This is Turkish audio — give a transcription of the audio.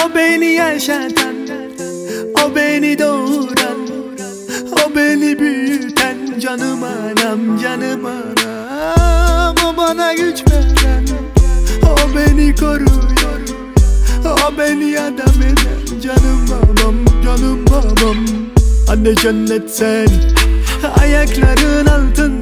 O beni yaşatan, o beni doğuran, o beni büyüten. Canım anam, canım anam. O bana güç veren, o beni koruyor, o beni adam eden. Canım babam, canım babam. Anne cennet sen, ayakların altında.